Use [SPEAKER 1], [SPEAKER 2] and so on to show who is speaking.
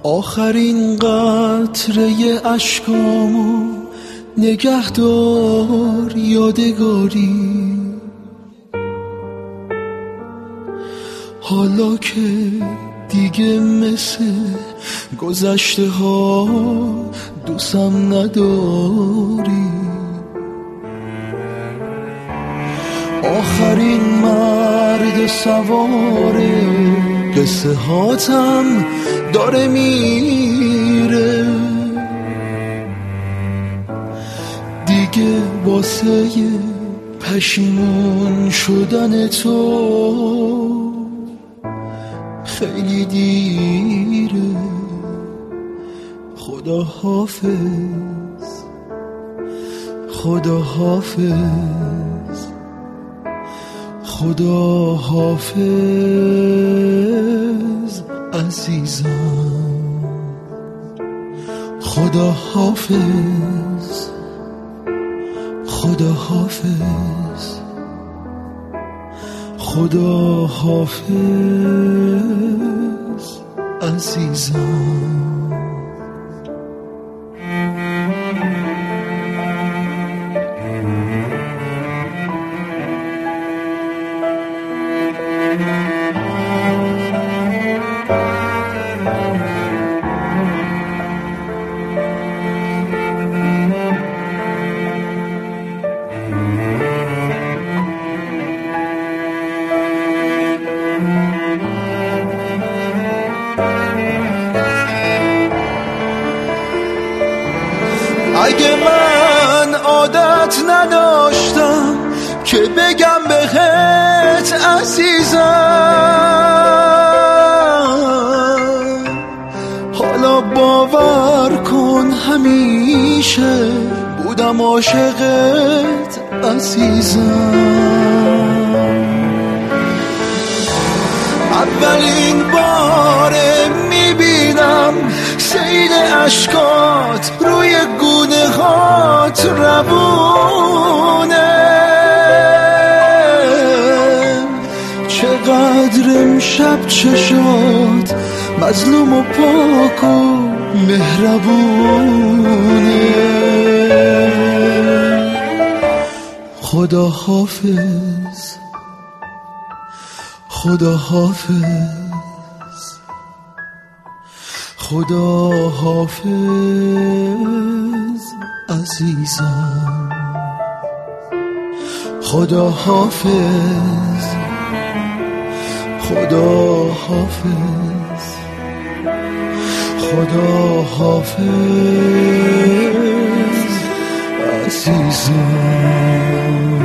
[SPEAKER 1] آخرین قطره اشکامو نگهدار یادگاری، حالا که دیگه مثل گذشته ها دوستم نداری. آخرین مرد سوار قصه هاتم داره میره، دیگه واسه پشیمون شدن تو خیلی دیره. خدا حافظ، خدا حافظ، خدا حافظ عزیزم. خدا حافظ، خدا حافظ، خدا حافظ عزیزم. اگه من عادت نداشتم که بگم بهت عزیزم، حالا باور کن همیشه بودم عاشقت عزیزم. اولین باره میبینم سیل اشکات روی گونه هات روونه، چقدر امشب چشات مظلوم و پاک و مهربونه. خدا حافظ، خدا حافظ، خدا حافظ عزیزم. خدا حافظ، خدا حافظ، خدا حافظ عزیزم.